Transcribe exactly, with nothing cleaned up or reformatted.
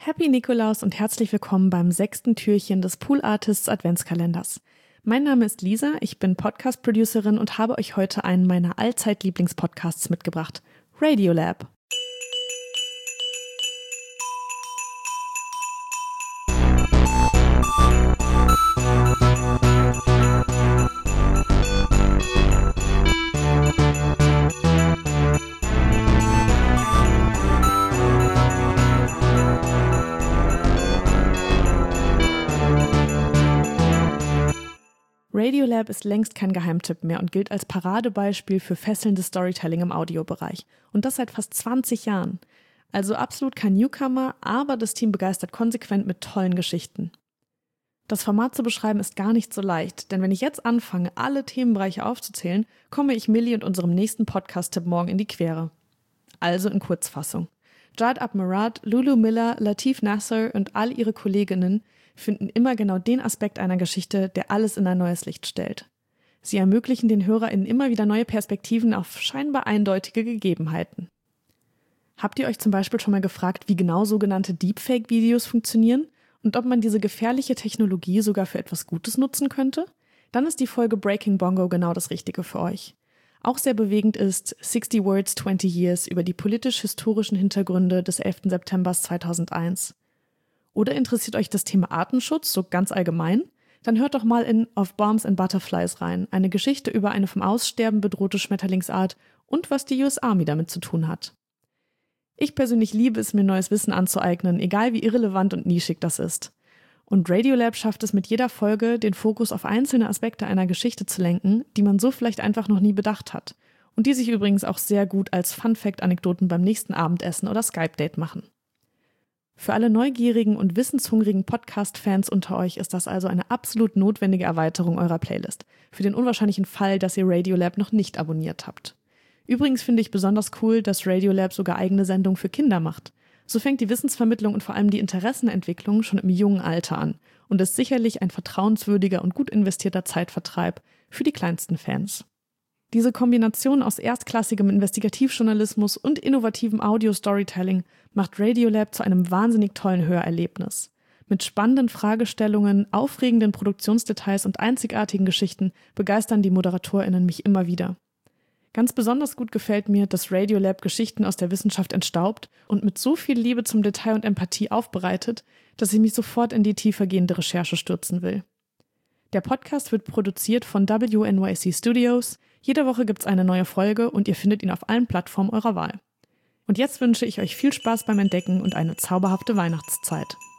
Happy Nikolaus und herzlich willkommen beim sechsten Türchen des Pool Artists Adventskalenders. Mein Name ist Lisa, ich bin Podcast-Producerin und habe euch heute einen meiner Allzeit-Lieblingspodcasts mitgebracht, Radiolab. Radiolab ist längst kein Geheimtipp mehr und gilt als Paradebeispiel für fesselndes Storytelling im Audiobereich. Und das seit fast zwanzig Jahren. Also absolut kein Newcomer, aber das Team begeistert konsequent mit tollen Geschichten. Das Format zu beschreiben ist gar nicht so leicht, denn wenn ich jetzt anfange, alle Themenbereiche aufzuzählen, komme ich Millie und unserem nächsten Podcast-Tipp morgen in die Quere. Also in Kurzfassung. Jad Abumrad, Lulu Miller, Latif Nasser und all ihre Kolleginnen finden immer genau den Aspekt einer Geschichte, der alles in ein neues Licht stellt. Sie ermöglichen den HörerInnen immer wieder neue Perspektiven auf scheinbar eindeutige Gegebenheiten. Habt ihr euch zum Beispiel schon mal gefragt, wie genau sogenannte Deepfake-Videos funktionieren und ob man diese gefährliche Technologie sogar für etwas Gutes nutzen könnte? Dann ist die Folge Breaking Bongo genau das Richtige für euch. Auch sehr bewegend ist sixty Words, twenty Years über die politisch-historischen Hintergründe des elften September zweitausendeins. Oder interessiert euch das Thema Artenschutz so ganz allgemein? Dann hört doch mal in Of Bombs and Butterflies rein, eine Geschichte über eine vom Aussterben bedrohte Schmetterlingsart und was die U S Army damit zu tun hat. Ich persönlich liebe es, mir neues Wissen anzueignen, egal wie irrelevant und nischig das ist. Und Radiolab schafft es mit jeder Folge, den Fokus auf einzelne Aspekte einer Geschichte zu lenken, die man so vielleicht einfach noch nie bedacht hat. Und die sich übrigens auch sehr gut als Fun-Fact-Anekdoten beim nächsten Abendessen oder Skype-Date machen. Für alle neugierigen und wissenshungrigen Podcast-Fans unter euch ist das also eine absolut notwendige Erweiterung eurer Playlist, für den unwahrscheinlichen Fall, dass ihr Radiolab noch nicht abonniert habt. Übrigens finde ich besonders cool, dass Radiolab sogar eigene Sendungen für Kinder macht. So fängt die Wissensvermittlung und vor allem die Interessenentwicklung schon im jungen Alter an und ist sicherlich ein vertrauenswürdiger und gut investierter Zeitvertreib für die kleinsten Fans. Diese Kombination aus erstklassigem Investigativjournalismus und innovativem Audio-Storytelling macht Radiolab zu einem wahnsinnig tollen Hörerlebnis. Mit spannenden Fragestellungen, aufregenden Produktionsdetails und einzigartigen Geschichten begeistern die ModeratorInnen mich immer wieder. Ganz besonders gut gefällt mir, dass Radiolab Geschichten aus der Wissenschaft entstaubt und mit so viel Liebe zum Detail und Empathie aufbereitet, dass ich mich sofort in die tiefergehende Recherche stürzen will. Der Podcast wird produziert von W N Y C Studios. Jede Woche gibt's eine neue Folge und ihr findet ihn auf allen Plattformen eurer Wahl. Und jetzt wünsche ich euch viel Spaß beim Entdecken und eine zauberhafte Weihnachtszeit.